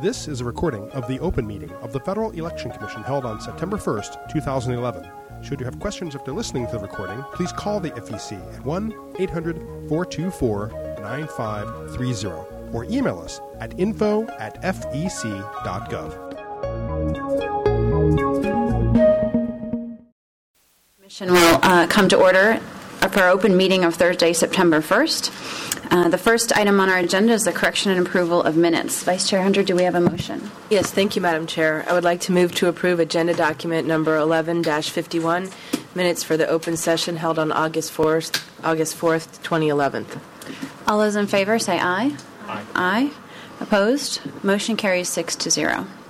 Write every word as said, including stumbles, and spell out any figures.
This is a recording of the open meeting of the Federal Election Commission held on September first, two thousand eleven. Should you have questions after listening to the recording, please call the F E C at one eight hundred four two four nine five three zero or email us at info at f e c dot gov. Commission will uh, come to order for our open meeting of Thursday, September first. Uh, the first item on our agenda is the correction and approval of minutes. Vice Chair Hunter, do we have a motion? Yes, thank you, Madam Chair. I would like to move to approve agenda document number eleven dash fifty-one, minutes for the open session held on August fourth, August fourth, twenty eleven. All those in favor say aye. Aye. Aye. Opposed? Motion carries six to zero.